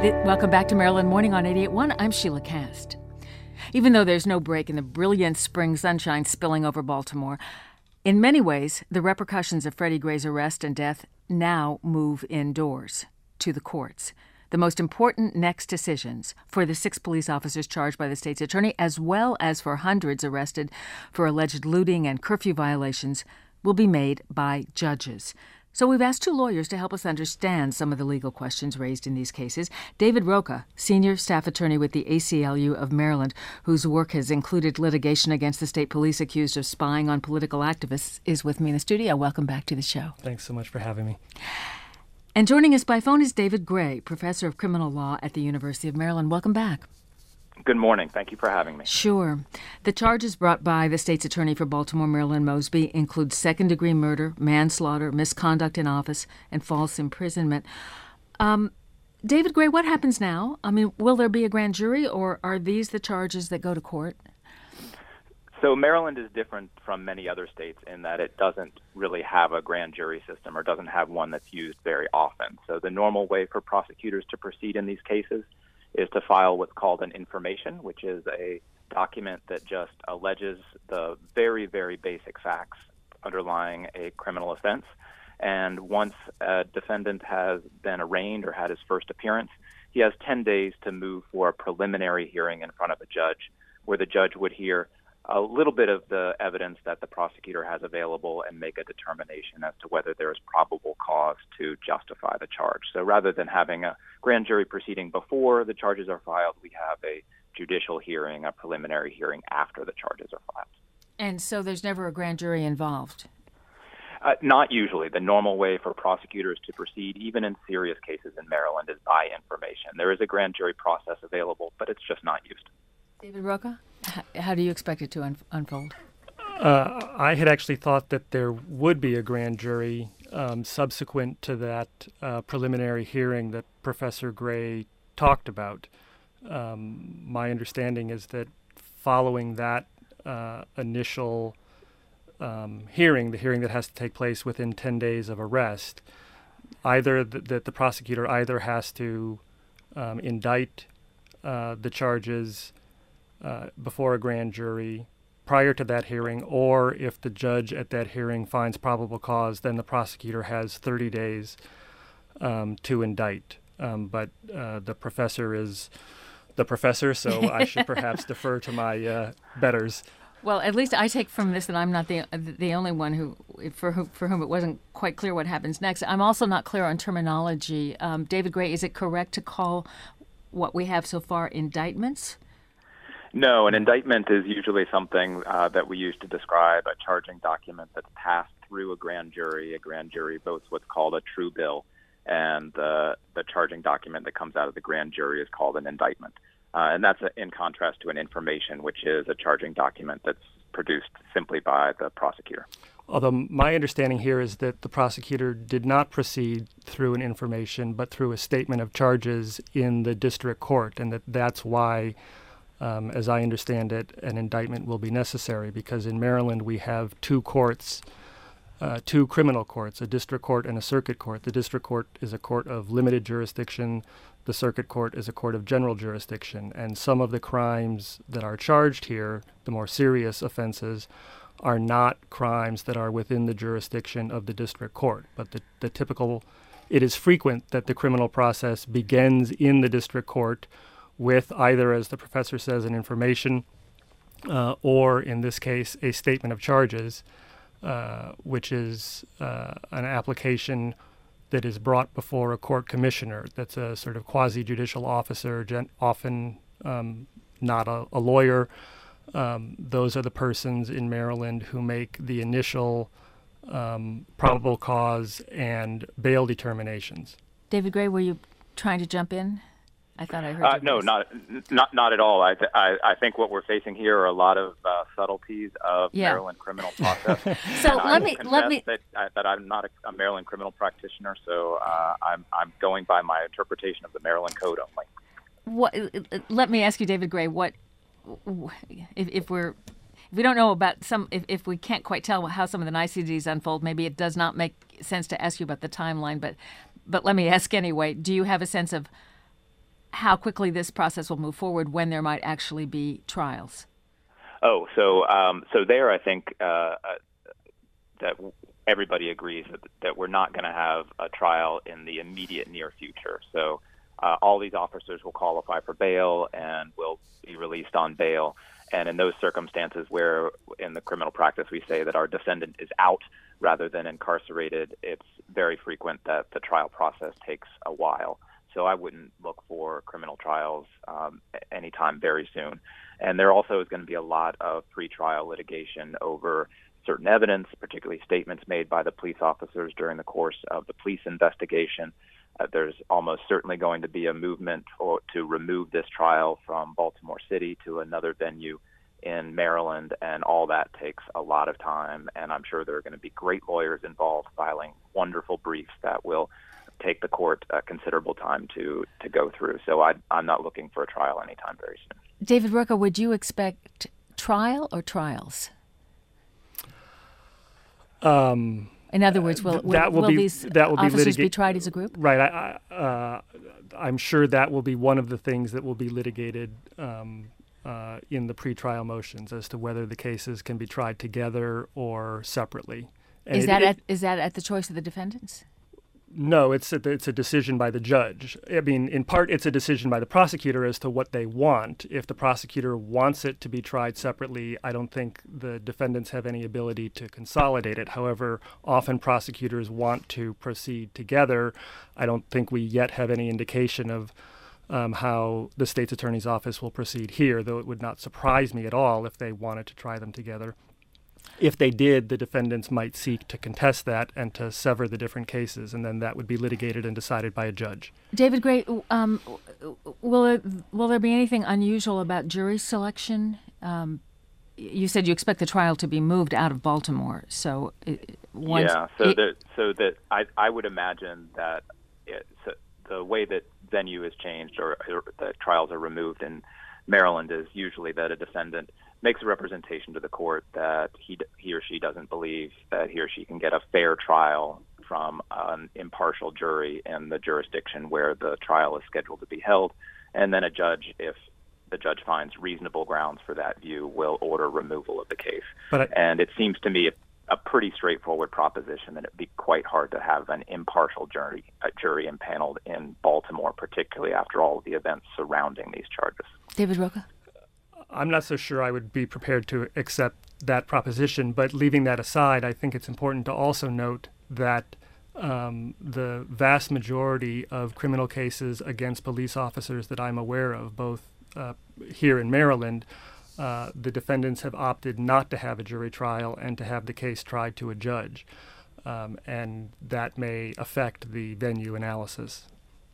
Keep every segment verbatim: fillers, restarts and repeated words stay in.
Welcome back to Maryland Morning on eighty-eight point one. I'm Sheila Cast. Even though there's no break in the brilliant spring sunshine spilling over Baltimore, in many ways, the repercussions of Freddie Gray's arrest and death now move indoors, to the courts. The most important next decisions for the six police officers charged by the state's attorney, as well as for hundreds arrested for alleged looting and curfew violations, will be made by judges. So we've asked two lawyers to help us understand some of the legal questions raised in these cases. David Rocha, senior staff attorney with the A C L U of Maryland, whose work has included litigation against the state police accused of spying on political activists, is with me in the studio. Welcome back to the show. Thanks so much for having me. And joining us by phone is David Gray, professor of criminal law at the University of Maryland. Welcome back. Good morning. Thank you for having me. Sure. The charges brought by the state's attorney for Baltimore, Marilyn Mosby, include second-degree murder, manslaughter, misconduct in office, and false imprisonment. Um, David Gray, what happens now? I mean, will there be a grand jury, or are these the charges that go to court? So Maryland is different from many other states in that it doesn't really have a grand jury system or doesn't have one that's used very often. So the normal way for prosecutors to proceed in these cases is to file what's called an information, which is a document that just alleges the very, very basic facts underlying a criminal offense. And once a defendant has been arraigned or had his first appearance, he has ten days to move for a preliminary hearing in front of a judge, where the judge would hear a little bit of the evidence that the prosecutor has available and make a determination as to whether there is probable cause to justify the charge. So rather than having a grand jury proceeding before the charges are filed, we have a judicial hearing, a preliminary hearing after the charges are filed. And so there's never a grand jury involved? Uh, not usually. The normal way for prosecutors to proceed, even in serious cases in Maryland, is by information. There is a grand jury process available, but it's just not used. David Rocha, how do you expect it to un- unfold? Uh, I had actually thought that there would be a grand jury um, subsequent to that uh, preliminary hearing that Professor Gray talked about. Um, my understanding is that following that uh, initial um, hearing, the hearing that has to take place within ten days of arrest, either th- that the prosecutor either has to um, indict uh, the charges Uh, before a grand jury prior to that hearing, or if the judge at that hearing finds probable cause, then the prosecutor has thirty days um, to indict. Um, but uh, the professor is the professor, so I should perhaps defer to my uh, betters. Well, at least I take from this that I'm not the the only one who for who, for whom it wasn't quite clear what happens next. I'm also not clear on terminology. Um, David Gray, is it correct to call what we have so far indictments? No, an indictment is usually something uh, that we use to describe a charging document that's passed through a grand jury. A grand jury votes what's called a true bill, and the the charging document that comes out of the grand jury is called an indictment. Uh, and that's a, in contrast to an information, which is a charging document that's produced simply by the prosecutor. Although my understanding here is that the prosecutor did not proceed through an information, but through a statement of charges in the district court, and that that's why Um, as I understand it, an indictment will be necessary, because in Maryland we have two courts, uh, two criminal courts, a district court and a circuit court. The district court is a court of limited jurisdiction. The circuit court is a court of general jurisdiction. And some of the crimes that are charged here, the more serious offenses, are not crimes that are within the jurisdiction of the district court. But the, the typical, it is frequent that the criminal process begins in the district court with either, as the professor says, an information, uh, or in this case, a statement of charges, uh, which is uh, an application that is brought before a court commissioner. That's a sort of quasi-judicial officer, gen- often um, not a, a lawyer. Um, those are the persons in Maryland who make the initial um, probable cause and bail determinations. David Gray, were you trying to jump in? I thought I heard Uh, you no, voice. not not not at all. I, th- I I think what we're facing here are a lot of uh, subtleties of Yeah. Maryland criminal process. So And I let will me- confess let me- that, uh, that I'm not a, a Maryland criminal practitioner, so uh, I'm I'm going by my interpretation of the Maryland Code only. What? Let me ask you, David Gray. What if, if we're if we don't know about some if, if we can't quite tell how some of the niceties unfold? Maybe it does not make sense to ask you about the timeline, but but let me ask anyway. Do you have a sense of how quickly this process will move forward when there might actually be trials? Oh, so um, so there, I think uh, uh, that everybody agrees that, that we're not going to have a trial in the immediate near future. So uh, all these officers will qualify for bail and will be released on bail. And in those circumstances where in the criminal practice we say that our defendant is out rather than incarcerated, it's very frequent that the trial process takes a while. So I wouldn't look for criminal trials um, anytime very soon. And there also is going to be a lot of pretrial litigation over certain evidence, particularly statements made by the police officers during the course of the police investigation. Uh, there's almost certainly going to be a movement for, to remove this trial from Baltimore City to another venue in Maryland, and all that takes a lot of time. And I'm sure there are going to be great lawyers involved filing wonderful briefs that will take the court a considerable time to, to go through. So I, I'm not looking for a trial anytime very soon. David Rocha, would you expect trial or trials? Um, In other words, will, will, that will, will be, these that will officers be, be tried as a group? Right. I, I, uh, I'm sure that will be one of the things that will be litigated um, uh, in the pretrial motions as to whether the cases can be tried together or separately. And Is it, that it, at, is that at the choice of the defendants? No, it's a, it's a decision by the judge. I mean, in part, it's a decision by the prosecutor as to what they want. If the prosecutor wants it to be tried separately, I don't think the defendants have any ability to consolidate it. However, often prosecutors want to proceed together. I don't think we yet have any indication of um, how the state's attorney's office will proceed here, though it would not surprise me at all if they wanted to try them together. If they did, the defendants might seek to contest that and to sever the different cases, and then that would be litigated and decided by a judge. David Gray, um, will it, will there be anything unusual about jury selection? Um, you said you expect the trial to be moved out of Baltimore, so it, once yeah. So it, that so that I I would imagine that it, so the way that venue is changed or, or the trials are removed in Maryland is usually that a defendant makes a representation to the court that he he or she doesn't believe that he or she can get a fair trial from an impartial jury in the jurisdiction where the trial is scheduled to be held. And then a judge, if the judge finds reasonable grounds for that view, will order removal of the case. But I, and it seems to me a, a pretty straightforward proposition that it'd be quite hard to have an impartial jury, a jury impaneled in Baltimore, particularly after all of the events surrounding these charges. David Rocha? I'm not so sure I would be prepared to accept that proposition, but leaving that aside, I think it's important to also note that um, the vast majority of criminal cases against police officers that I'm aware of, both uh, here in Maryland, uh, the defendants have opted not to have a jury trial and to have the case tried to a judge, um, and that may affect the venue analysis.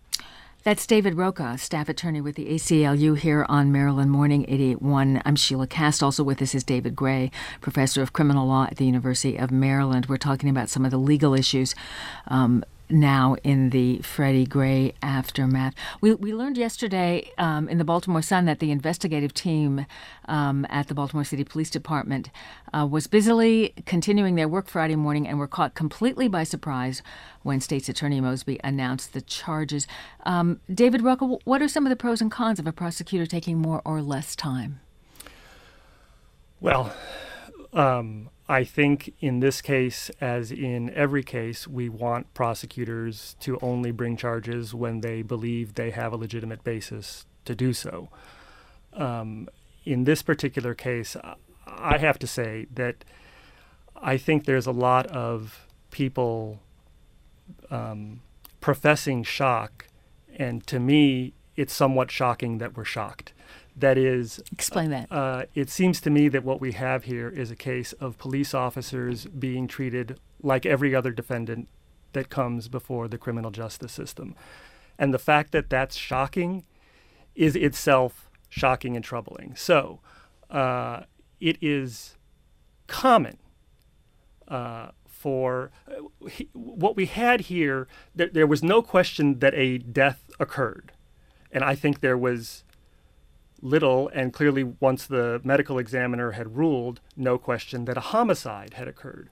That's David Rocha, staff attorney with the A C L U here on Maryland Morning eighty-eight point one. I'm Sheila Cast. Also with us is David Gray, professor of criminal law at the University of Maryland. We're talking about some of the legal issues um, now in the Freddie Gray aftermath. We we learned yesterday um, in the Baltimore Sun that the investigative team um, at the Baltimore City Police Department uh, was busily continuing their work Friday morning and were caught completely by surprise when State's Attorney Mosby announced the charges. Um, David Rocha, what are some of the pros and cons of a prosecutor taking more or less time? Well, um, I think in this case, as in every case, we want prosecutors to only bring charges when they believe they have a legitimate basis to do so. Um, in this particular case, I have to say that I think there's a lot of people um, professing shock, and to me, it's somewhat shocking that we're shocked. That is, explain that. Uh, it seems to me that what we have here is a case of police officers being treated like every other defendant that comes before the criminal justice system. And the fact that that's shocking is itself shocking and troubling. So uh, it is common uh, for uh, he, what we had here, th- there was no question that a death occurred. And I think there was little, and clearly once the medical examiner had ruled, no question that a homicide had occurred.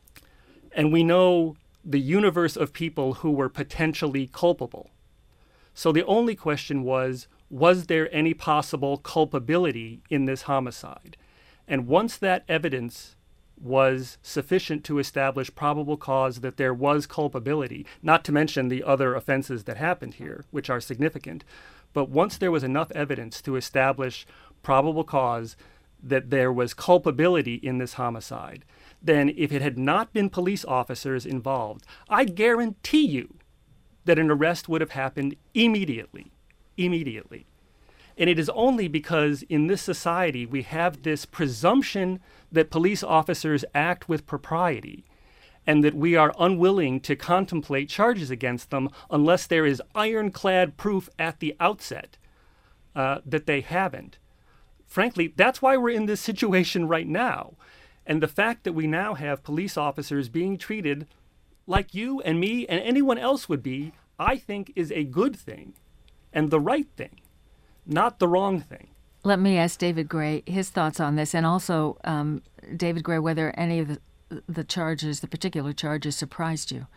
And we know the universe of people who were potentially culpable. So the only question was, was there any possible culpability in this homicide? And once that evidence was sufficient to establish probable cause that there was culpability, not to mention the other offenses that happened here, which are significant, but once there was enough evidence to establish probable cause that there was culpability in this homicide, then if it had not been police officers involved, I guarantee you that an arrest would have happened immediately, immediately. And it is only because in this society we have this presumption that police officers act with propriety and that we are unwilling to contemplate charges against them unless there is ironclad proof at the outset uh, that they haven't. Frankly, that's why we're in this situation right now. And the fact that we now have police officers being treated like you and me and anyone else would be, I think is a good thing and the right thing, not the wrong thing. Let me ask David Gray his thoughts on this, and also, um, David Gray, whether any of the, the charges, the particular charges, surprised you.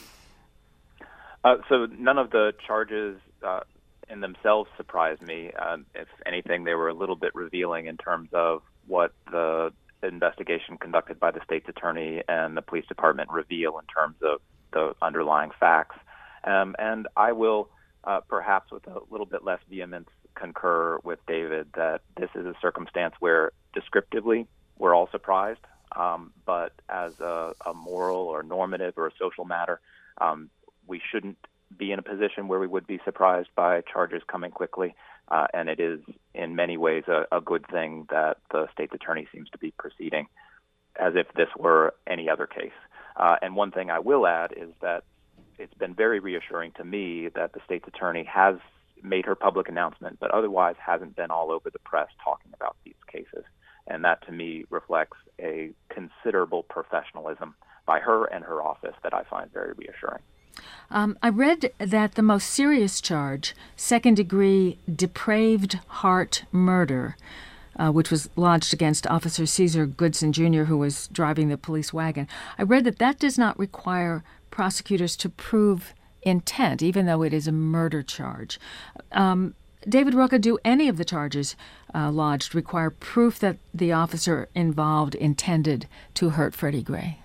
Uh, so none of the charges uh, in themselves surprised me. Uh, if anything, they were a little bit revealing in terms of what the investigation conducted by the state's attorney and the police department reveal in terms of the underlying facts. Um, and I will, uh, perhaps with a little bit less vehemence, concur with David that this is a circumstance where descriptively we're all surprised, um, but as a, a moral or normative or a social matter, um, we shouldn't be in a position where we would be surprised by charges coming quickly. Uh, and it is in many ways a, a good thing that the state's attorney seems to be proceeding as if this were any other case. Uh, and one thing I will add is that it's been very reassuring to me that the state's attorney has made her public announcement, but otherwise hasn't been all over the press talking about these cases. And that, to me, reflects a considerable professionalism by her and her office that I find very reassuring. Um, I read that the most serious charge, second-degree depraved heart murder, uh, which was lodged against Officer Caesar Goodson, Junior, who was driving the police wagon. I read that that does not require prosecutors to prove intent, even though it is a murder charge. Um, David Rocha, do any of the charges uh, lodged require proof that the officer involved intended to hurt Freddie Gray?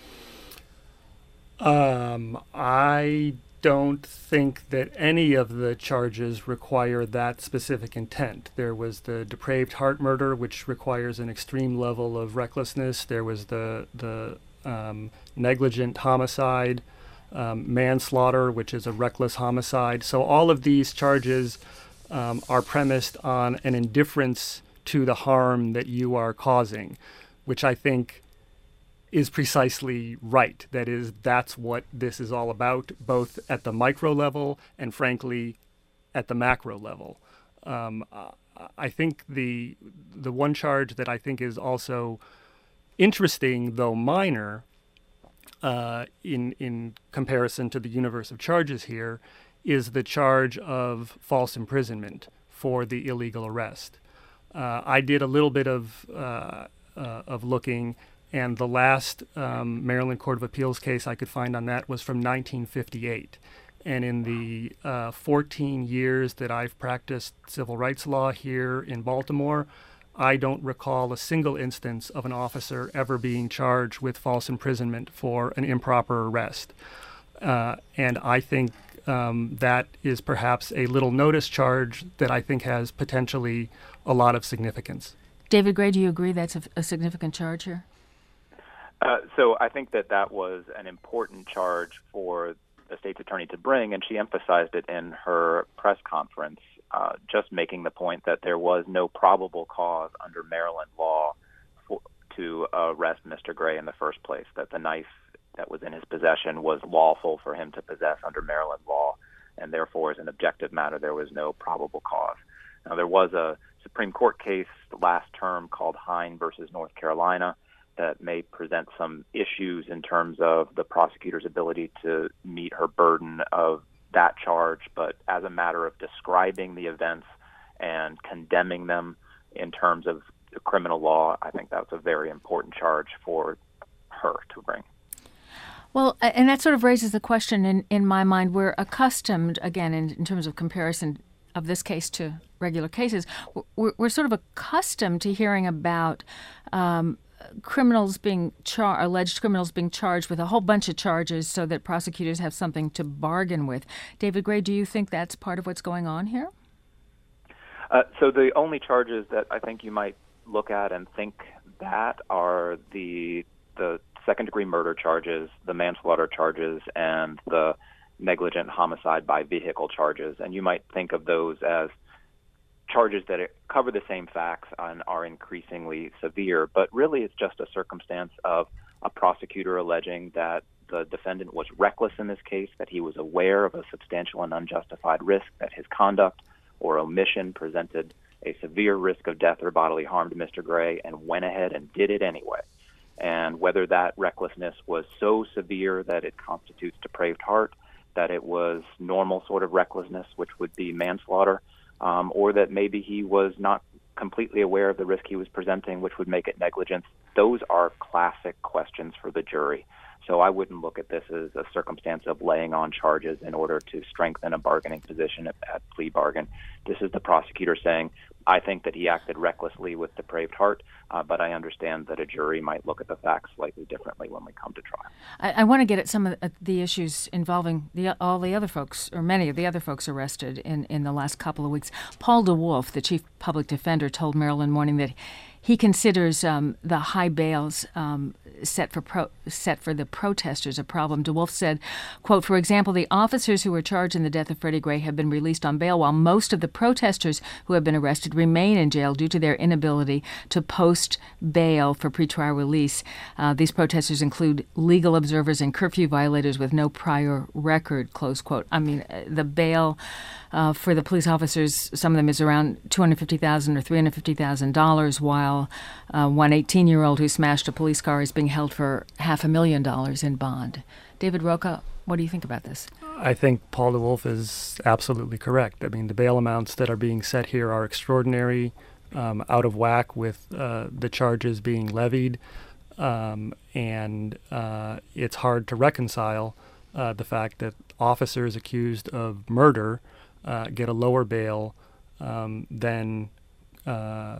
Um, I don't think that any of the charges require that specific intent. There was the depraved heart murder, which requires an extreme level of recklessness. There was the the um, negligent homicide, um, manslaughter, which is a reckless homicide. So all of these charges um, are premised on an indifference to the harm that you are causing, which I think is precisely right. That is, that's what this is all about, both at the micro level and, frankly, at the macro level. Um, I think the the one charge that I think is also interesting, though minor, uh, in in comparison to the universe of charges here, is the charge of false imprisonment for the illegal arrest. Uh, I did a little bit of uh, uh, of looking. And the last um, Maryland Court of Appeals case I could find on that was from nineteen fifty-eight. And in the uh, fourteen years that I've practiced civil rights law here in Baltimore, I don't recall a single instance of an officer ever being charged with false imprisonment for an improper arrest. Uh, and I think um, that is perhaps a little notice charge that I think has potentially a lot of significance. David Gray, do you agree that's a, a significant charge here? Uh, so I think that that was an important charge for the state's attorney to bring, and she emphasized it in her press conference, uh, just making the point that there was no probable cause under Maryland law for, to arrest Mister Gray in the first place, that the knife that was in his possession was lawful for him to possess under Maryland law, and therefore, as an objective matter, there was no probable cause. Now, there was a Supreme Court case last term called Hine versus North Carolina that may present some issues in terms of the prosecutor's ability to meet her burden of that charge. But as a matter of describing the events and condemning them in terms of the criminal law, I think that's a very important charge for her to bring. Well, and that sort of raises the question in, in my mind. We're accustomed, again, in, in terms of comparison of this case to regular cases, we're, we're sort of accustomed to hearing about um, criminals being char- alleged criminals being charged with a whole bunch of charges so that prosecutors have something to bargain with. David Gray, do you think that's part of what's going on here? Uh, so the only charges that I think you might look at and think that are the the second-degree murder charges, the manslaughter charges, and the negligent homicide by vehicle charges. And you might think of those as charges that cover the same facts and are increasingly severe, but really it's just a circumstance of a prosecutor alleging that the defendant was reckless in this case, that he was aware of a substantial and unjustified risk, that his conduct or omission presented a severe risk of death or bodily harm to Mister Gray, and went ahead and did it anyway. And whether that recklessness was so severe that it constitutes depraved heart, that it was normal sort of recklessness, which would be manslaughter, um, or that maybe he was not completely aware of the risk he was presenting, which would make it negligence, those are classic questions for the jury. So I wouldn't look at this as a circumstance of laying on charges in order to strengthen a bargaining position at, at plea bargain. This is the prosecutor saying, I think that he acted recklessly with depraved heart, uh, but I understand that a jury might look at the facts slightly differently when we come to trial. I, I want to get at some of the, the issues involving the, all the other folks, or many of the other folks arrested in, in the last couple of weeks. Paul DeWolf, the chief public defender, told Maryland Morning that he considers um, the high bails um, set for pro- set for the protesters a problem. DeWolf said, quote, for example, the officers who were charged in the death of Freddie Gray have been released on bail, while most of the protesters who have been arrested remain in jail due to their inability to post bail for pretrial release. Uh, these protesters include legal observers and curfew violators with no prior record, close quote. I mean, the bail uh, for the police officers, some of them is around two hundred fifty thousand dollars or three hundred fifty thousand dollars, while uh, one eighteen-year-old who smashed a police car is being held for half a million dollars in bond. David Rocha, what do you think about this? I think Paul DeWolf is absolutely correct. I mean, the bail amounts that are being set here are extraordinary, um, out of whack with uh, the charges being levied, um, and uh, it's hard to reconcile uh, the fact that officers accused of murder uh, get a lower bail um, than uh,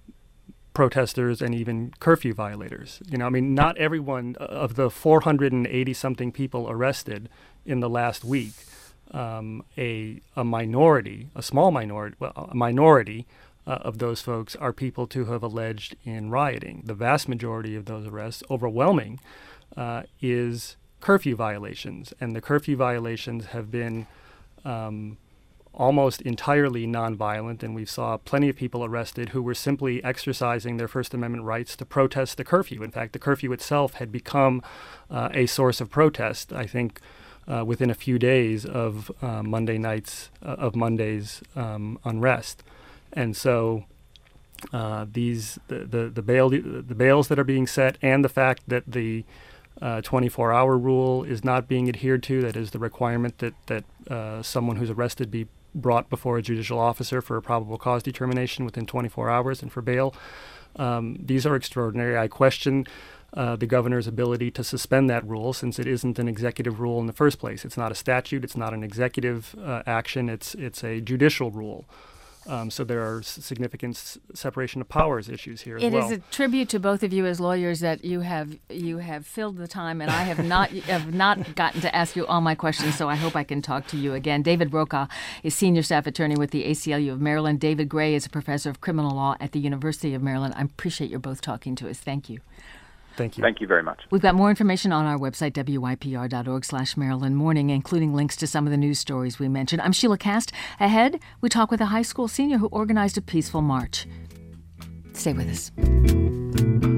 protesters and even curfew violators. You know, I mean, not everyone of the four hundred eighty something people arrested in the last week, um, a a minority, a small minority, well, a minority uh, of those folks are people to have alleged in rioting. The vast majority of those arrests, overwhelming, uh, is curfew violations, and the curfew violations have been um, almost entirely nonviolent, and we saw plenty of people arrested who were simply exercising their First Amendment rights to protest the curfew. In fact, the curfew itself had become uh, a source of protest, I think, uh, within a few days of uh, Monday nights, uh, of Monday's um, unrest. And so uh, these, the, the, the, bail, the bails that are being set, and the fact that the uh, twenty-four hour rule is not being adhered to, that is the requirement that, that uh, someone who's arrested be brought before a judicial officer for a probable cause determination within twenty-four hours and for bail. Um, these are extraordinary. I question uh, the governor's ability to suspend that rule, since it isn't an executive rule in the first place. It's not a statute. It's not an executive uh, action. It's it's a judicial rule. Um, so there are significant s- separation of powers issues here as it well. It is a tribute to both of you as lawyers that you have you have filled the time, and I have not have not gotten to ask you all my questions. So I hope I can talk to you again. David Rocha is senior staff attorney with the A C L U of Maryland. David Gray is a professor of criminal law at the University of Maryland. I appreciate you both talking to us. Thank you. Thank you. Thank you very much. We've got more information on our website, W Y P R dot org slash Maryland Morning, including links to some of the news stories we mentioned. I'm Sheila Cast. Ahead, we talk with a high school senior who organized a peaceful march. Stay with us.